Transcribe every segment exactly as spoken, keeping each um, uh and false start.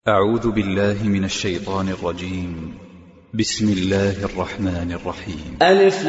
أعوذ بالله من الشيطان الرجيم. بسم الله الرحمن الرحيم. ألف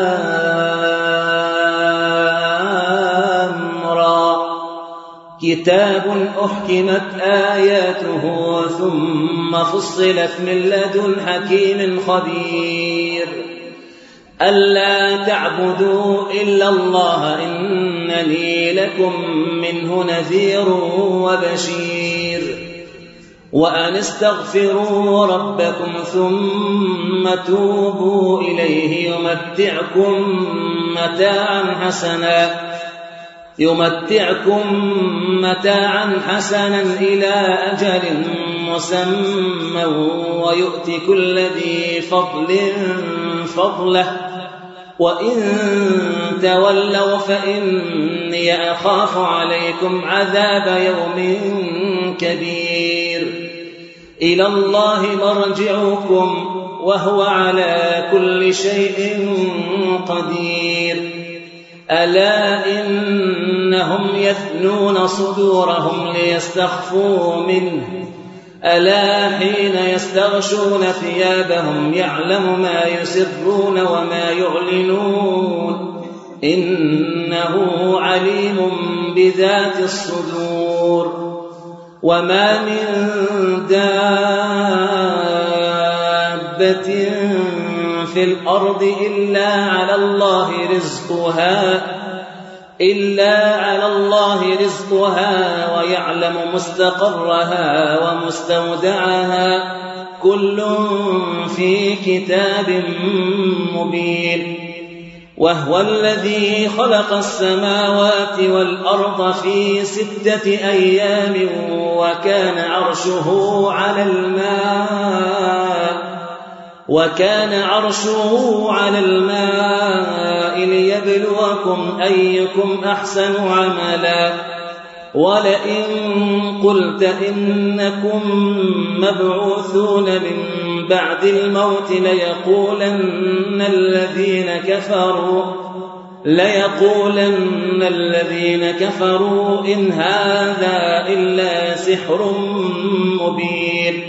لام را كتاب أحكمت آياته ثم فصلت من لدن حكيم خبير ألا تعبدوا إلا الله إنني لكم منه نذير وبشير وأن استغفروا ربكم ثم توبوا إليه يمتعكم متاعا حسنا يمتعكم متاعا حسنا إلى أجل مسمى ويؤت كل ذي فضل فضله وإن تولوا فإني أخاف عليكم عذاب يوم كبير إلى الله مرجعكم وهو على كل شيء قدير ألا إنهم يثنون صدورهم ليستخفوا منه ألا حين يستغشون ثيابهم يعلم ما يسرون وما يعلنون إنه عليم بذات الصدور وما من دابة في الأرض إلا على الله رزقها إلا على الله رزقها ويعلم مستقرها ومستودعها كل في كتاب مبين وهو الذي خلق السماوات والأرض في ستة أيام وكان عرشه على الماء وكان عرشه على الماء ليبلوكم أيكم أحسن عملا ولئن قلت إنكم مبعوثون من بعد الموت ليقولن الذين كفروا ليقولن الذين كفروا إن هذا إلا سحر مبين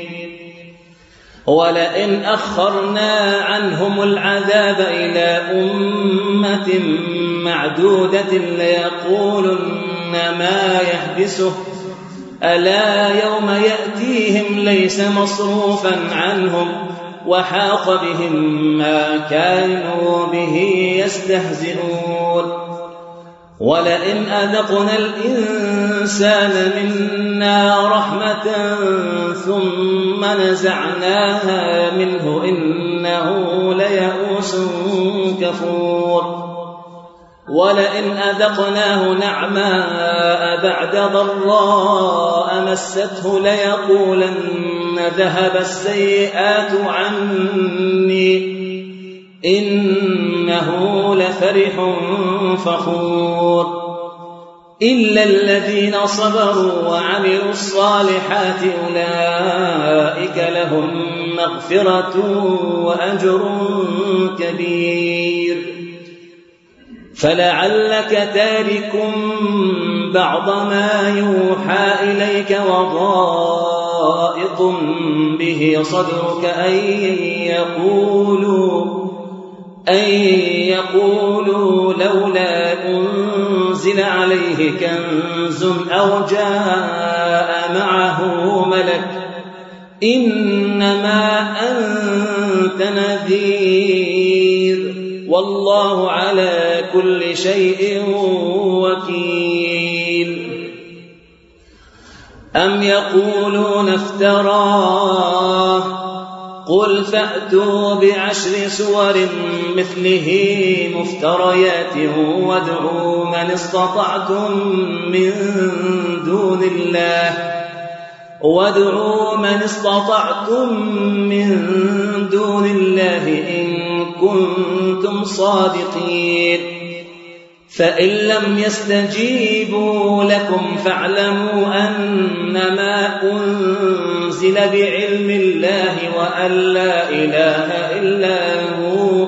ولئن أخرنا عنهم العذاب إلى أمة معدودة ليقولن ما يحبسه ألا يوم يأتيهم ليس مصروفا عنهم وحاق بهم ما كانوا به يستهزئون ولئن أذقنا الإنسان منا رحمة ثم نزعناها منه إنه ليئوس كفور ولئن أذقناه نعماء بعد ضراء مسته ليقولن ذهب السيئات عني إنه لفرح فخور إلا الذين صبروا وعملوا الصالحات أولئك لهم مغفرة وأجر كبير فلعلك تارك بعض ما يوحى إليك وضائق به صدرك أن يقولوا أن يقولوا لولا أنزل عليه كنز أو جاء معه ملك إنما أنت نذير والله على كل شيء وكيل أم يقولون افتراه قل فأتوا بعشر سور مثله مفتريات وادعوا من استطعتم من دون الله وادعوا من استطعتم من دون الله إن كنتم صادقين فإن لم يستجيبوا لكم فاعلموا أنما أنزل بعلم الله وأن لا إله إلا هو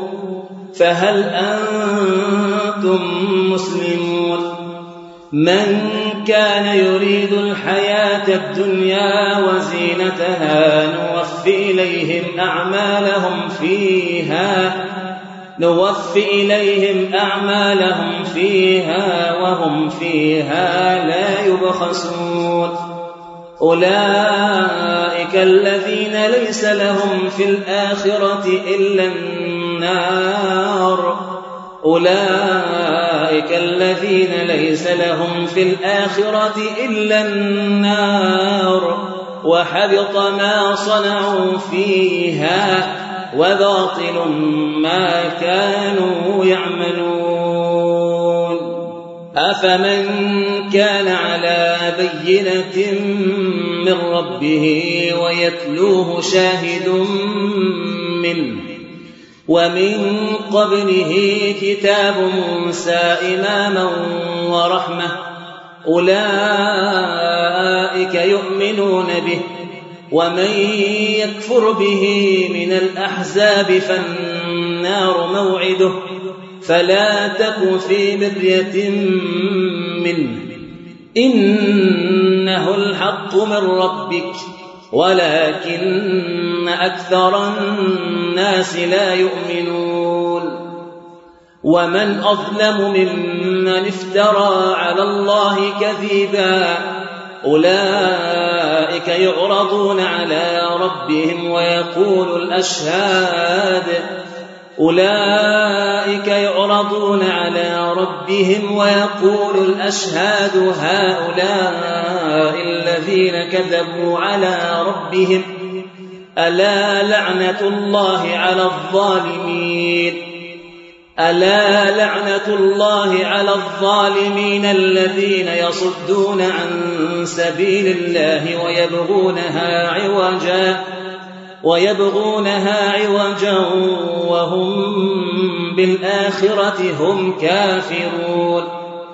فهل أنتم مسلمون من كان يريد الحياة الدنيا وزينتها نوفي إليهم أعمالهم فيها نوفي إليهم أعمالهم فيها وهم فيها لا يبخسون أولئك الذين ليس لهم في الآخرة إلا النار أولئك الذين ليس لهم في الآخرة إلا النار وحبط ما صنعوا فيها وباطل ما كانوا يعملون أفمن كان على بينة من ربه ويتلوه شاهد منه ومن قبله كتاب موسى إماما ورحمة أولئك يؤمنون به ومن يكفر به من الأحزاب فالنار موعده فلا تك في مرية منه إنه الحق من ربك ولكن أكثر الناس لا يؤمنون ومن أظلم ممن افترى على الله كذبا أولئك يعرضون على ربهم ويقول الأشهاد أولئك يعرضون على ربهم ويقول الأشهاد هؤلاء الذين كذبوا على ربهم ألا لعنة الله على الظالمين ألا لعنة الله على الظالمين الذين يصدون عن سبيل الله ويبغونها عوجا ويبغونها عوجا وهم بالآخرة هم كافرون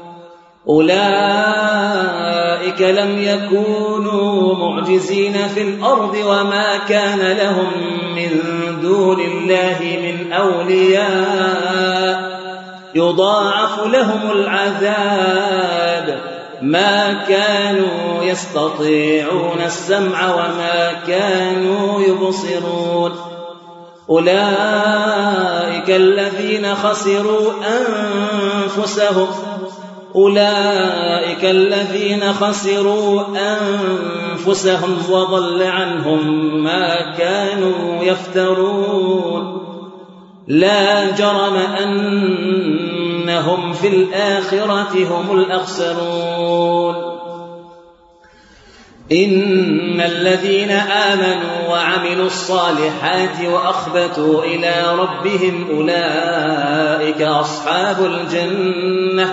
أولئك لم يكونوا معجزين في الأرض وما كان لهم من دون الله من أولياء يضاعف لهم العذاب ما كانوا يستطيعون السمع وما كانوا يبصرون أولئك الذين خسروا أنفسهم أولئك الذين خسروا أنفسهم وضل عنهم ما كانوا يفترون لا جرم أنهم في الآخرة هم الأخسرون إن الذين آمنوا وعملوا الصالحات وأخبتوا إلى ربهم أولئك أصحاب الجنة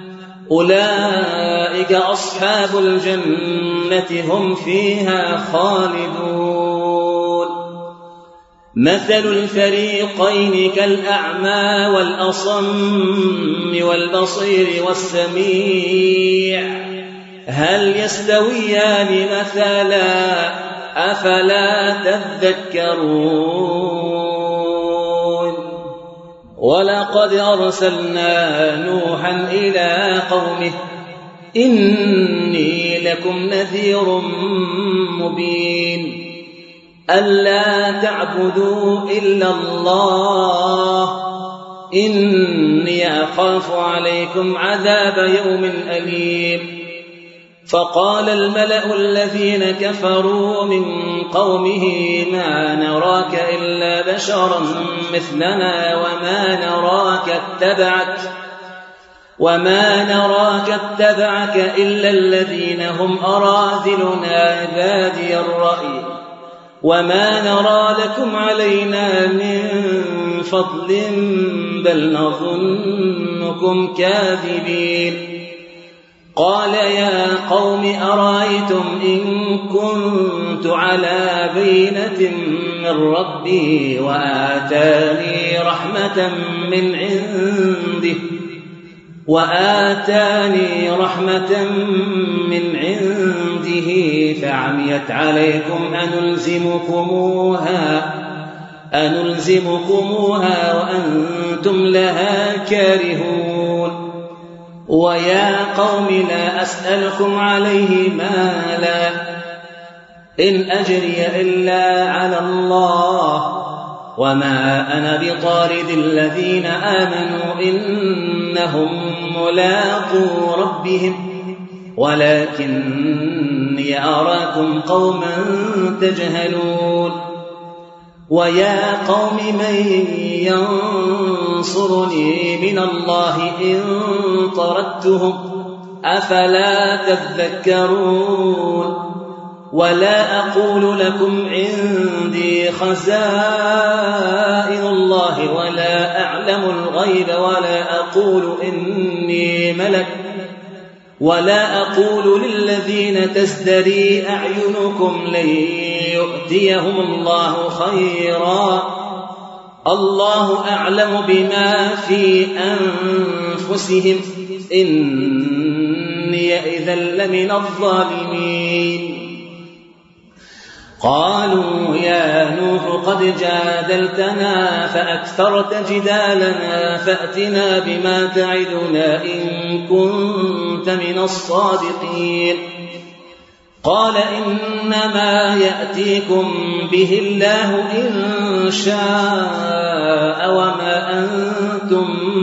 أولئك أصحاب الجنة هم فيها خالدون مثل الفريقين كالأعمى والأصم والبصير والسميع هل يستويان مثلا أفلا تذكرون ولقد أرسلنا نوحا إلى قومه إني لكم نذير مبين ألا تعبدوا إلا الله إني أخاف عليكم عذاب يوم أليم فقال الملأ الذين كفروا من قومه ما نراك إلا بشرا مثلنا وما نراك اتبعك وما نراك اتبعك إلا الذين هم أراذلنا بادي الرأي وما نرى لكم علينا من فضل بل نظنكم كاذبين قال يا قوم أرأيتم إن كنت على بينة من ربي وآتاني رحمة من عنده وآتاني رحمة من عنده فعميت عليكم أنلزمكموها أنلزمكموها وأنتم لها كارهون ويا قوم لا أسألكم عليه مالا إن أجري إلا على الله وما أنا بطارد الذين آمنوا إنهم ملاقو ربهم ولكني أراكم قوما تجهلون ويا قوم من ينصرني من الله إن طردتهم أفلا تذكرون ولا أقول لكم عندي خزائن الله ولا أعلم الغيب ولا أقول إني ملك ولا أقول للذين تزدري أعينكم لن يؤتيهم الله خيرا الله أعلم بما في أنفسهم إني إذا لمن الظالمين قالوا يا نوح قد جادلتنا فأكثرت جدالنا فأتنا بما تعدنا إن كنت من الصادقين قال إنما يأتيكم به الله إن شاء وما أنتم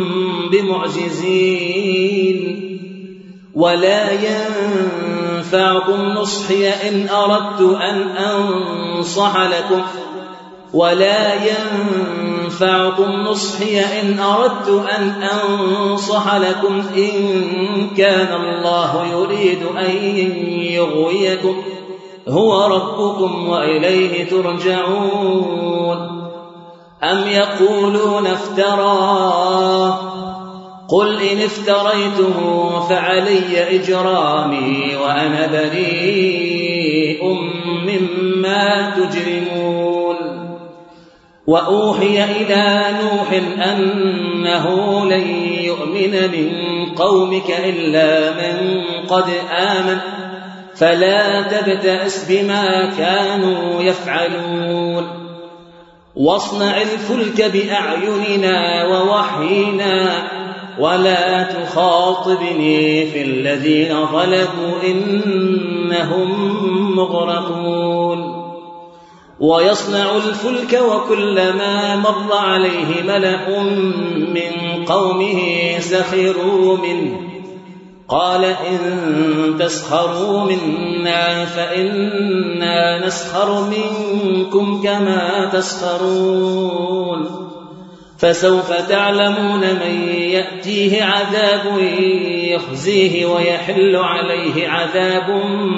بمعجزين ولا ينفعكم نصحي إن أردت أن أنصح لكم ولا ينفعكم نصحي إن أردت أن أنصح لكم إن كان الله يريد أن يغويكم هو ربكم وإليه ترجعون أم يقولون افتراه قل إن افتريته فعلي إجرامي وأنا بريء مما تجرمون وأوحي إلى نوح أنه لن يؤمن من قومك إلا من قد آمن فلا تبتئس بما كانوا يفعلون واصنع الفلك بأعيننا ووحينا ولا تخاطبني في الذين ظلموا إنهم مغرقون ويصنع الفلك وكلما مر عليه ملأ من قومه سخروا منه قال إن تسخروا منا فإنا نسخر منكم كما تسخرون فسوف تعلمون من يأتيه عذاب يخزيه ويحل عليه عذاب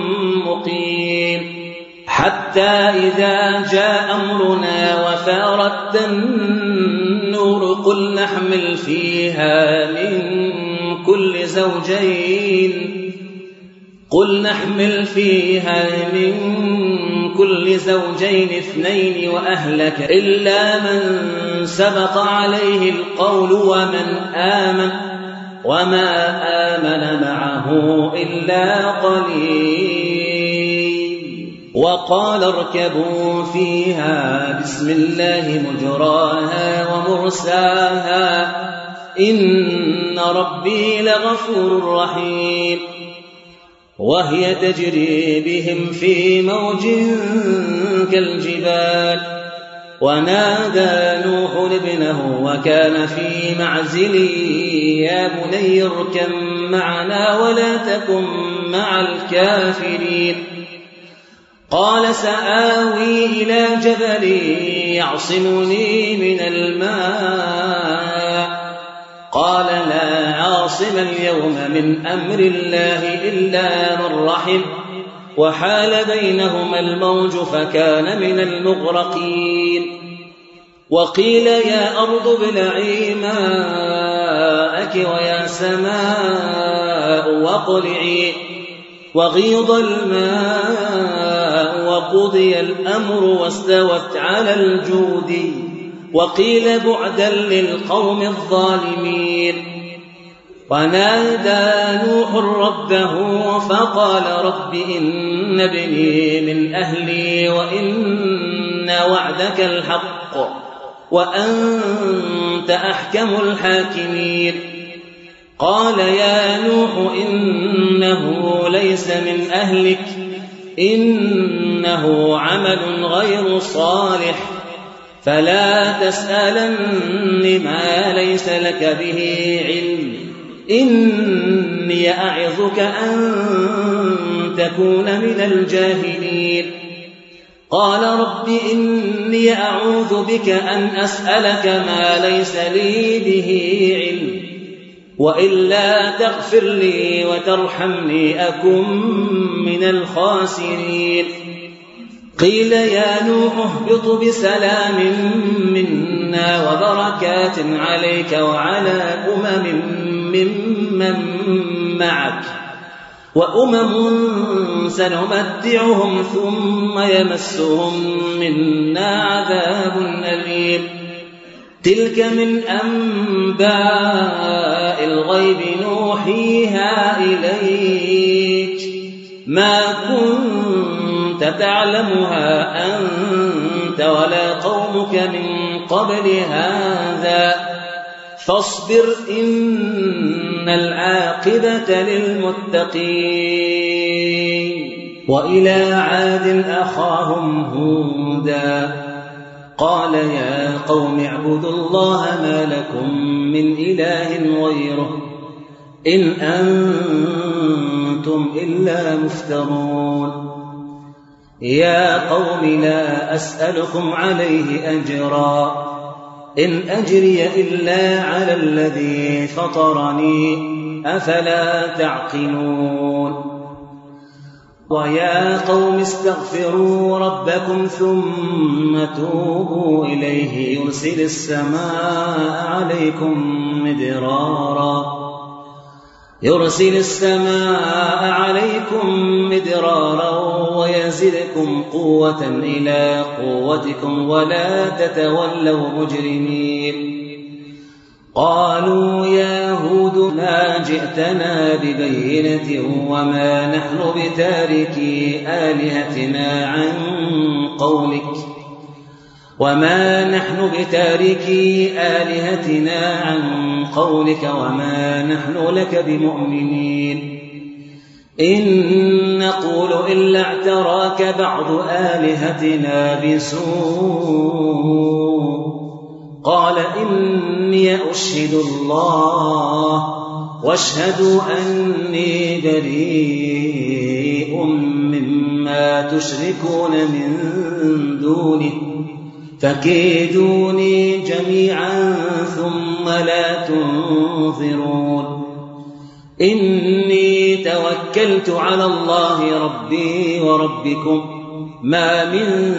مقيم حتى إذا جاء أمرنا وفارت النور قل نحمل فيها من كل زوجين قل نحمل فيها من كل زوجين اثنين وأهلك إلا من سبق عليه القول ومن آمن وما آمن معه إلا قليل وقال اركبوا فيها بسم الله مجراها ومرساها إن ربي لغفور رحيم وهي تجري بهم في موج كالجبال ونادى نوح ابنه وكان في معزل يا بني اركب معنا ولا تكن مع الكافرين قال سآوي إلى جبل يعصمني من الماء قال لا عاصم اليوم من أمر الله إلا من رحم وحال بينهما الموج فكان من المغرقين وقيل يا أرض ابلعي ماءك ويا سماء واقلعي وغيض الماء وقضي الأمر واستوت على الجود وقيل بعدا للقوم الظالمين ونادى نوح ربه فقال رب إن ابني من أهلي وإن وعدك الحق وأنت أحكم الحاكمين قال يا نوح إنه ليس من أهلك إنه عمل غير صالح فلا تسألن ما ليس لك به علم إني أعظك أن تكون من الجاهلين قال رب إني أعوذ بك أن أسألك ما ليس لي به علم وإلا تغفر لي وترحمني أكن من الخاسرين قيل يا نوح اهبط بسلام منا وبركات عليك وعلى أمم ممن معك وأمم سنمتعهم ثم يمسهم منا عذاب أليم تلك من أنباء الغيب نوحيها إليك ما كنت تعلمها أنت ولا قومك من قبل هذا فاصبر إن العاقبة للمتقين وإلى عاد أخاهم هودا قال يا قوم اعبدوا الله ما لكم من إله غيره إن أنتم إلا مفترون يا قوم لا أسألكم عليه أجرا إن أجري إلا على الذي فطرني أفلا تعقلون ويا قوم استغفروا ربكم ثم توبوا إليه يرسل السماء عليكم مدرارا يرسل السماء عليكم مدرارا ويزدكم قوة إلى قوتكم ولا تتولوا مجرمين قالوا يا هود ما جئتنا ببينة وما نحن بتاركي آلهتنا عن قولك وما نحن بتاركي آلهتنا عن قولك وما نحن لك بمؤمنين إن نقول إلا اعتراك بعض آلهتنا بسوء قال إني أشهد الله واشهدوا أني بريء مما تشركون من دونه فكيدوني جميعا ثم لا تنظرون إني توكلت على الله ربي وربكم ما من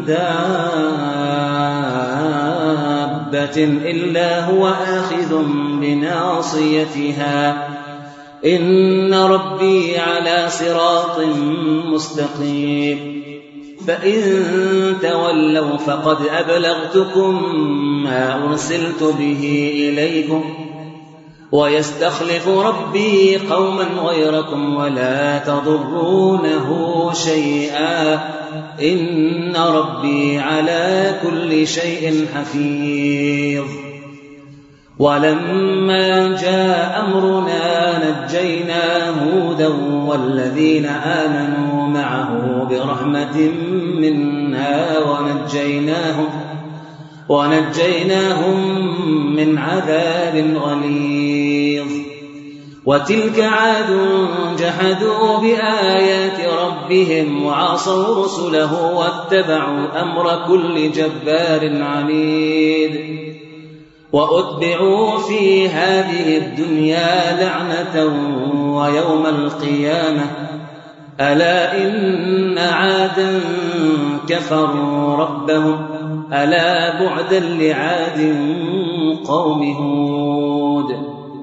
دابة إلا هو آخذ بناصيتها إن ربي على صراط مستقيم فإن تولوا فقد أبلغتكم ما أرسلت به إليكم ويستخلف ربي قوما غيركم ولا تضرونه شيئا إن ربي على كل شيء حفيظ ولما جاء أمرنا نجينا هودا والذين آمنوا معه برحمة منا ونجيناهم ونجيناهم من عذاب غليظ وتلك عاد جحدوا بآيات ربهم وعصوا رسله واتبعوا أمر كل جبار عنيد وأتبعوا في هذه الدنيا لعنة ويوم القيامة ألا إن عادا كفروا ربهم ألا بعدا لعاد قوم هود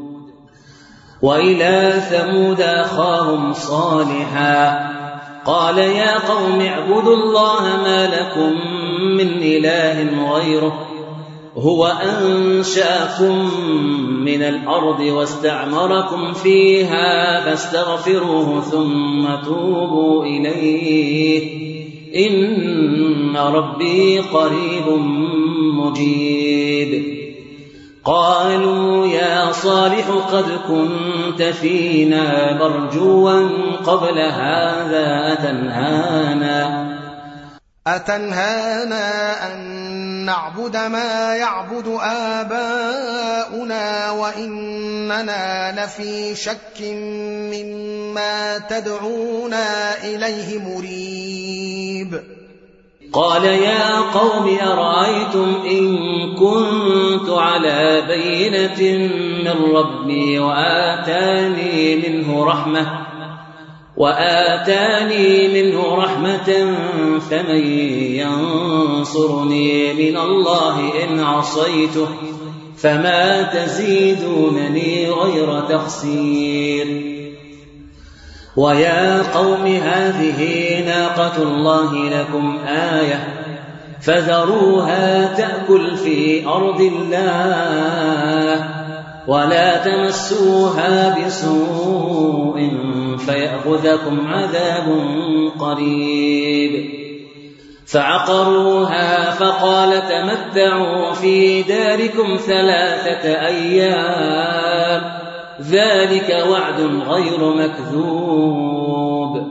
وإلى ثمود أخاهم صالحا قال يا قوم اعبدوا الله ما لكم من إله غيره هو أنشأكم من الأرض واستعمركم فيها فاستغفروه ثم توبوا إليه إن ربي قريب مجيب قالوا يا صالح قد كنت فينا مرجوا قبل هذا أتنهانا أتنهانا أن نعبد ما يعبد آباؤنا وإننا لفي شك مما تدعونا إليه مريب. قال يا قوم أرأيتم إن كنت على بينة من ربي وآتاني منه رحمة وآتاني منه رحمة فمن ينصرني من الله إن عصيته فما تزيدونني غير تخسير. ويا قوم هذه ناقة الله لكم آية فذروها تأكل في أرض الله ولا تمسوها بسوء فيأخذكم عذاب قريب. فعقروها فقال تمتعوا في داركم ثلاثة أيام ذلك وعد غير مكذوب.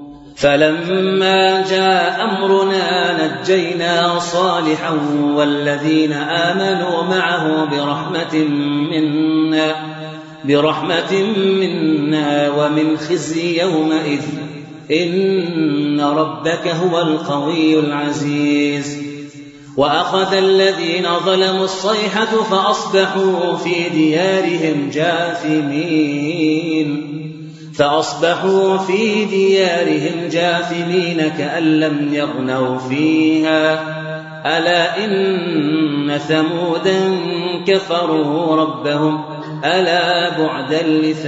فلما جاء أمرنا نجينا صالحا والذين آمنوا معه برحمة منا برحمة منا ومن خزي يومئذ إن ربك هو القوي العزيز. وأخذ الذين ظلموا الصيحة فأصبحوا في ديارهم جاثمين فأصبحوا في ديارهم جاثمين كأن لم يغنوا فيها ألا إن ثمودا كفروا ربهم ألا بعدا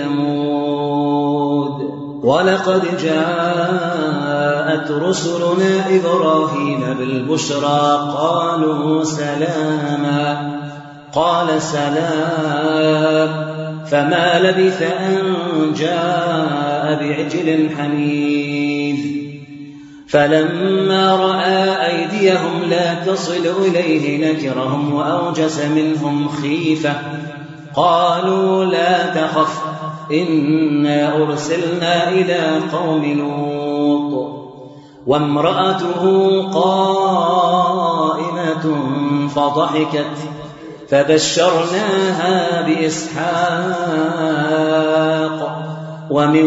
لثمود. ولقد جاءت رسلنا إبراهيم بالبشرى قالوا سلاما قال سلام فما لبث أن جاء بعجل حنيذ. فلما رأى أيديهم لا تصل إليه نكرهم وأوجس منهم خيفة قالوا لا تخف إنا أرسلنا إلى قوم لوط وامرأته قائمة فضحكت فبشرناها بإسحاق ومن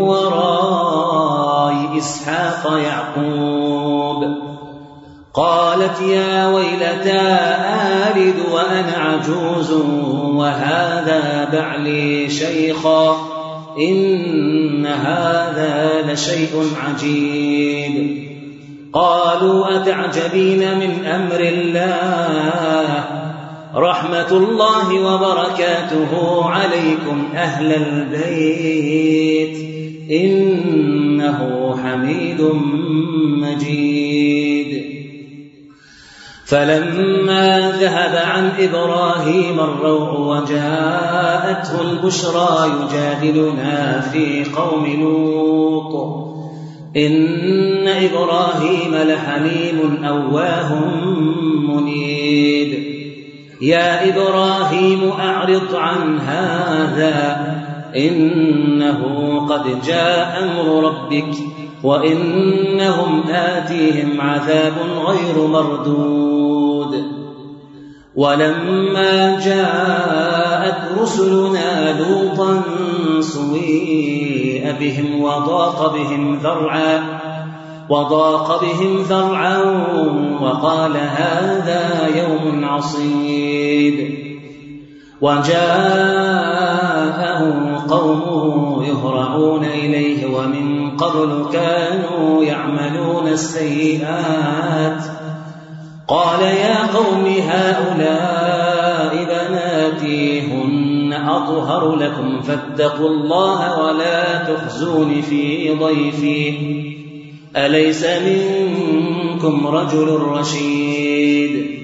وراء إسحاق يعقوب. قالت يا ويلتى آلد وأنا عجوز وهذا بعلي شيخا إن هذا لشيء عجيب. قالوا أتعجبين من أمر الله رحمة الله وبركاته عليكم أهل البيت إنه حميد مجيد. فلما ذهب عن إبراهيم الروع وجاءته البشرى يجادلنا في قوم لوط إن إبراهيم لحليم أواه منيب. يا إبراهيم أعرض عن هذا إنه قد جاء أمر ربك وإنهم آتيهم عذاب غير مردود. ولما جاءت رسلنا لوطا سويء بهم وضاق بهم ذرعا وضاق بهم ذرعا وقال هذا يوم عصيب. وجاءه قومه يهرعون إليه ومن قبل كانوا يعملون السيئات. قال يا قوم هؤلاء بناتي هن أطهر لكم فاتقوا الله ولا تخزون في ضيفي أليس منكم رجل رشيد.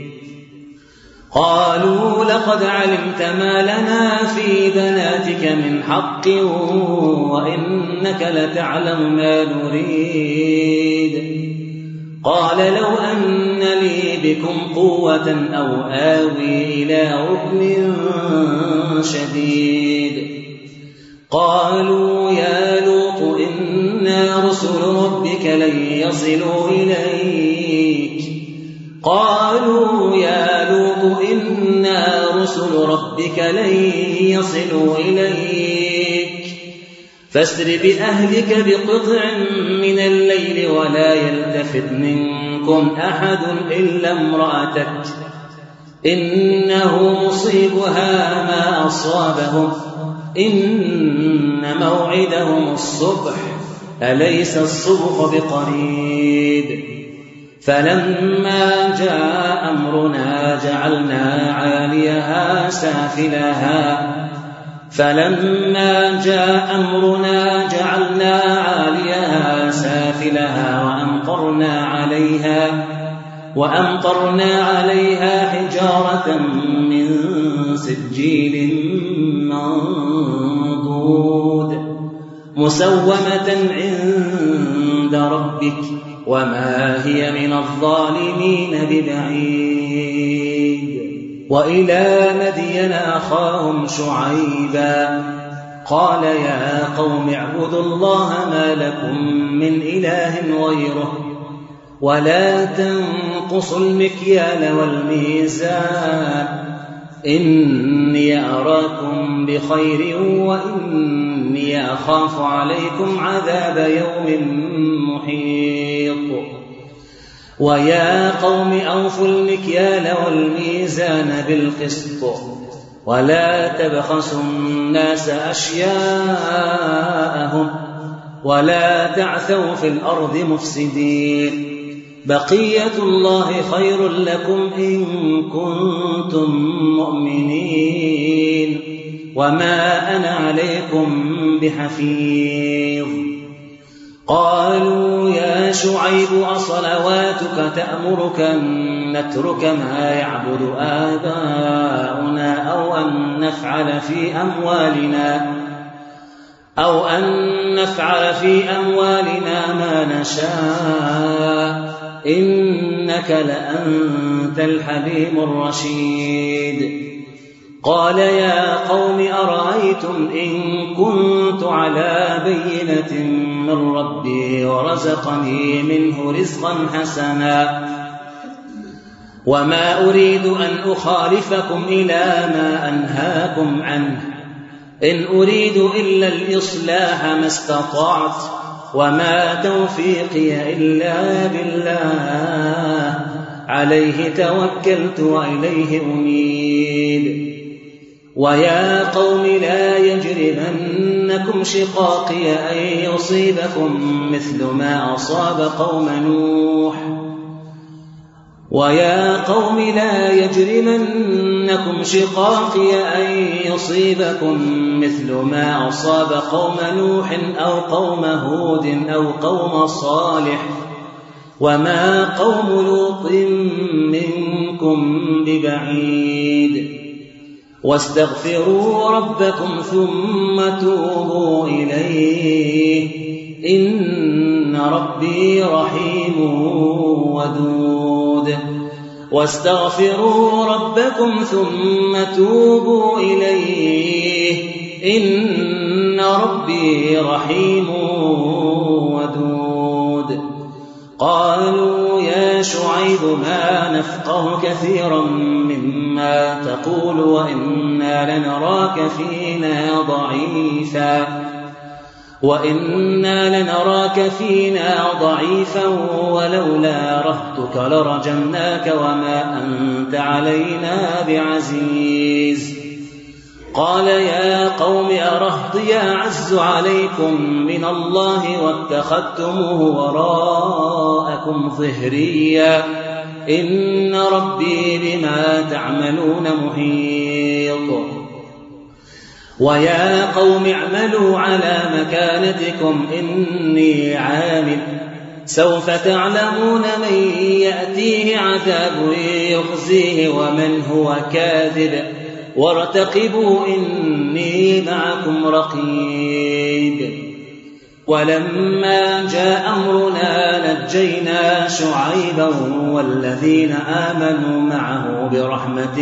قالوا لقد علمت ما لنا في بناتك من حق وإنك لتعلم ما نريد. قال لو أن لي بكم قوة أو آوي إلى ركن شديد. قالوا يا لوط إنا رسل ربك لن يصلوا إليك قالوا يا لوط إنا رسل ربك لن يصلوا إليك فاسر بأهلك بقطع من الليل ولا يلتفت منكم أحد إلا امرأتك إنه مصيبها ما أصابهم إن موعدهم الصبح أليس الصبح بقريب. فلما جاء أمرنا جعلنا عاليها سافلها فلما جاء أمرنا جعلنا عاليها سافلها وأمطرنا عليها وأمطرنا عليها حجارة من سجيل منضود مسومة عند ربك وما هي من الظالمين ببعيد. وإلى مدين أخاهم شعيبا قال يا قوم اعبدوا الله ما لكم من إله غيره ولا تنقصوا المكيال والميزان إني أراكم بخير وإني أخاف عليكم عذاب يوم محيط. ويا قوم أوفوا المكيال والميزان بالقسط ولا تبخسوا الناس أشياءهم ولا تعثوا في الأرض مفسدين بقية الله خير لكم إن كنتم مؤمنين وما أنا عليكم بحفيظ. قالوا يا شعيب أصلواتك تأمرك أن نترك ما يعبد آباؤنا أو أن نفعل في أموالنا أو أن نفعل في أموالنا ما نشاء إنك لأنت الحليم الرشيد. قال يا قوم أرأيتم إن كنت على بينة من ربي ورزقني منه رزقا حسنا وما أريد أن أخالفكم إلى ما أنهاكم عنه إن أريد إلا الإصلاح ما استطعت وما توفيقي إلا بالله عليه توكلت وإليه أنيب. ويا قوم لا يجرمنكم شقاقي أن يصيبكم مثل ما أصاب قوم نوح ويا قوم لا يجرمنكم شقاقي أن يصيبكم مثل ما أصاب قوم نوح أو قوم هود أو قوم صالح وما قوم لوط منكم ببعيد. واستغفروا ربكم ثم توبوا إليه إن ربي رحيم ودود. واستغفروا ربكم ثم توبوا إليه إن ربي رحيم ودود. قالوا يا شعيب ما نفقه كثيرا مما تقول وإنا لنراك فينا ضعيفا وإنا لنراك فينا ضعيفا ولولا رهتك لرجمناك وما أنت علينا بعزيز. قال يا قوم أرهطي أعز عليكم من الله واتخذتموه وراءكم ظهريا إن ربي بما تعملون محيط. ويا قوم اعملوا على مكانتكم إني عامل سوف تعلمون من يأتيه عذاب يخزيه ومن هو كاذب وارتقبوا إني معكم رقيب. ولما جاء أمرنا نجينا شعيبا والذين آمنوا معه برحمة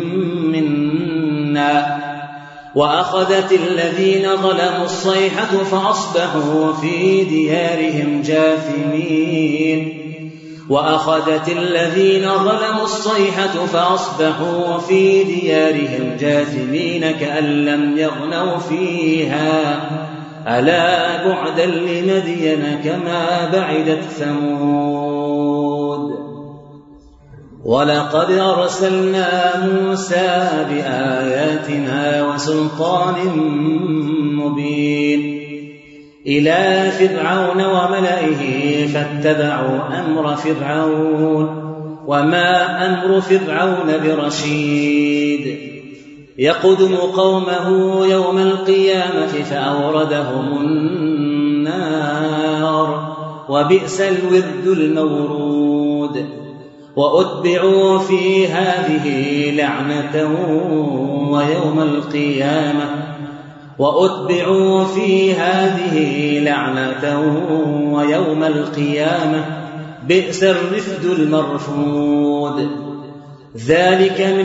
منا وأخذت الذين ظلموا الصيحة فأصبحوا في ديارهم جاثمين وأخذت الذين ظلموا الصيحة فأصبحوا في ديارهم جاثمين كأن لم يغنوا فيها ألا بعدا لمدين كما بعدت ثمود ولقد أرسلنا موسى بآياتنا وسلطان مبين إلى فرعون وملئه فاتبعوا أمر فرعون وما أمر فرعون برشيد يقدم قومه يوم القيامة فأوردهم النار وبئس الورد المورود وأتبعوا في هذه لعنة ويوم القيامة وأتبعوا في هذه لعنة ويوم القيامة بئس الرفد المرفود ذلك من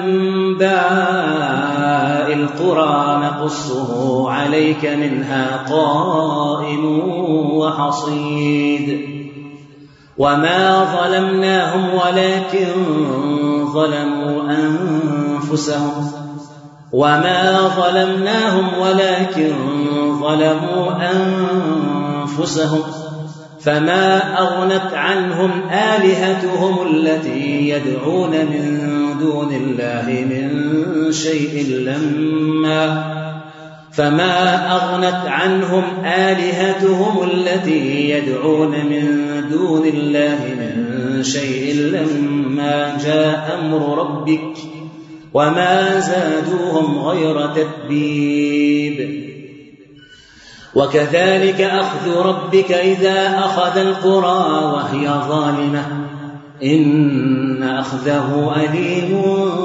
أنباء القرى نقصه عليك منها قائم وحصيد وما ظلمناهم ولكن ظلموا أنفسهم وما ظلمناهم ولكن ظلموا أنفسهم فما أغنت عنهم آلهتهم التي يدعون من دون الله من شيء لما فما أغنت عنهم آلهتهم التي يدعون من دون الله من شيء لما جاء أمر ربك وما زادوهم غير تتبيب وكذلك أخذ ربك إذا أخذ القرى وهي ظالمة إن أخذه أليم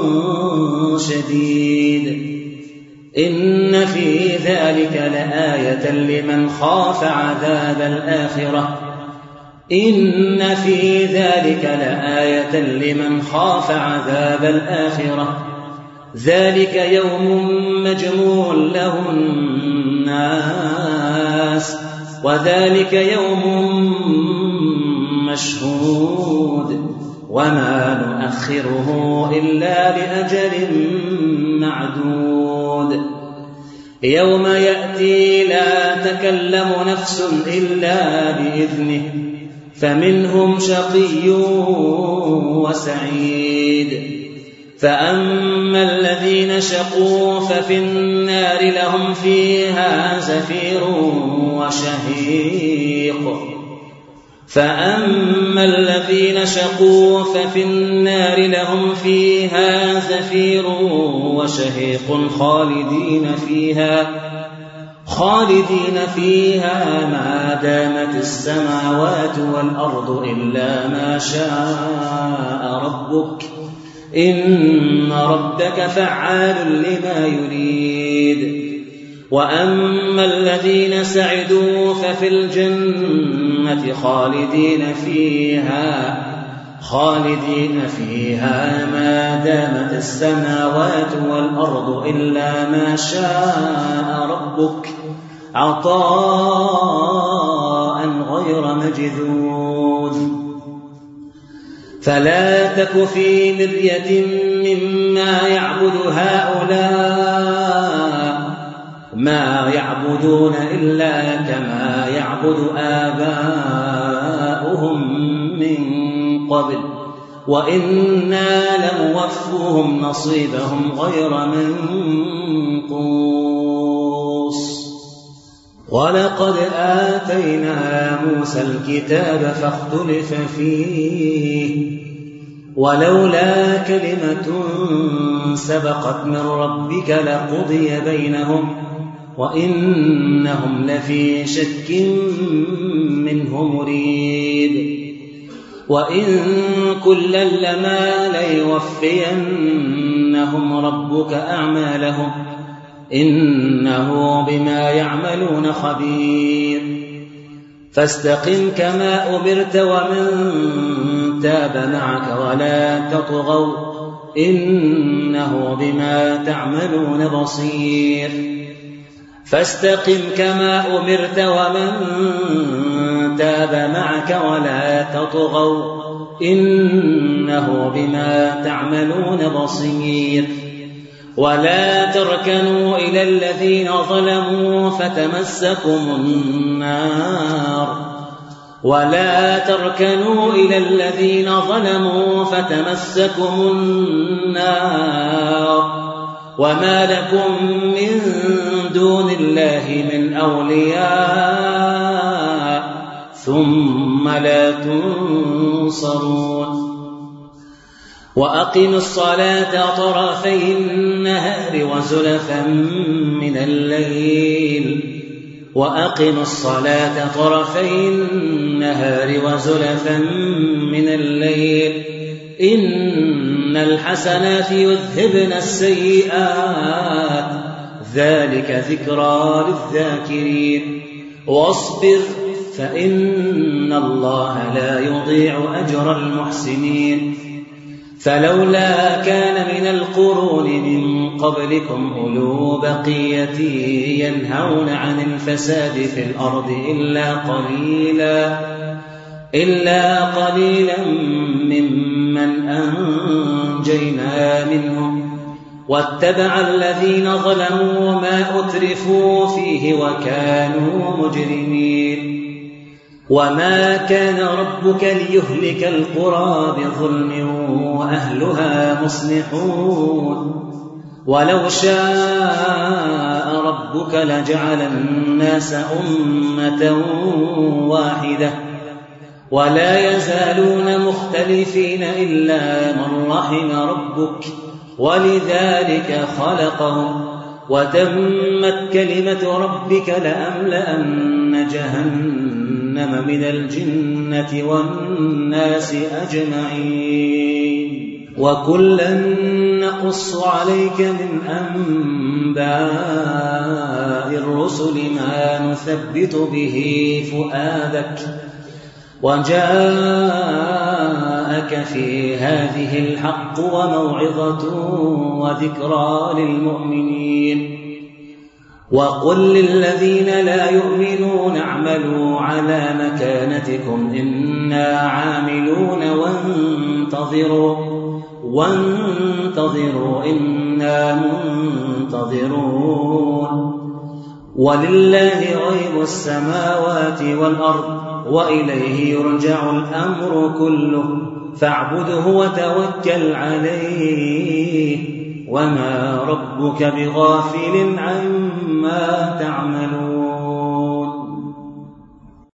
شديد إن في ذلك لآية لمن خاف عذاب الآخرة إن في ذلك لآية لمن خاف عذاب الآخرة ذلك يوم مجموع له الناس وذلك يوم مشهود وما نؤخره إلا لأجل معدود يوم يأتي لا تكلم نفس إلا بإذنه فمنهم شقي وسعيد فأما الذين شقوا ففي النار لهم فيها زفير وشهيق فأما الذين شقوا ففي النار لهم فيها زفير وشهيق خالدين فيها خالدين فيها ما دامت السماوات والأرض إلا ما شاء ربك إن ربك فعال لما يريد وأما الذين سعدوا ففي الجنة خالدين فيها خالدين فيها ما دامت السماوات والأرض إلا ما شاء ربك عطاء غير مجذوذ فلا تك في مرية مما يعبد هؤلاء ما يعبدون إلا كما يعبد آباؤهم من قبل وإنا لموفوهم نصيبهم غير منقوص ولقد آتينا موسى الكتاب فاختلف فيه ولولا كلمة سبقت من ربك لقضي بينهم وإنهم لفي شك منه مريب وإن كلا لما ليوفينهم ربك أعمالهم إنه بما يعملون خبير فاستقم كما أمرت ومن تاب معك ولا تطغوا إنه بما تعملون بصير فاستقم كما أمرت ومن تاب معك ولا تطغوا إنه بما تعملون بصير ولا تركنوا إلى الذين ظلموا فتمسكم النار ولا تركنوا إلى الذين ظلموا فتمسكم النار وما لكم من دون الله من أولياء ثم لا تنصرون وأقم الصلاة طرفي النهار وزلفا من الليل وأقم الصلاة طرفي النهار وزلفا من الليل إن الحسنات يذهبن السيئات ذلك ذكرى للذاكرين واصبر فإن الله لا يضيع أجر المحسنين فلولا كان من القرون من قبلكم أولو بقية ينهون عن الفساد في الأرض إلا قليلا إلا قليلا ممن أنجينا منهم واتبع الذين ظلموا ما أترفوا فيه وكانوا مجرمين وما كان ربك ليهلك القرى بظلم وأهلها مصلحون ولو شاء ربك لجعل الناس أمة واحدة ولا يزالون مختلفين إلا من رحم ربك ولذلك خلقهم وتمت كلمة ربك لأملأن جهنم من الجنة والناس أجمعين وكلا نقص عليك من أنباء الرسل ما نثبت به فؤادك وجاءك في هذه الحق وموعظة وذكرى للمؤمنين وقل للذين لا يؤمنون اعملوا على مكانتكم إنا عاملون وانتظروا وانتظروا إنا منتظرون ولله غيب السماوات والأرض وإليه يرجع الأمر كله فاعبده وتوكل عليه وما ربك بغافل عما تعملون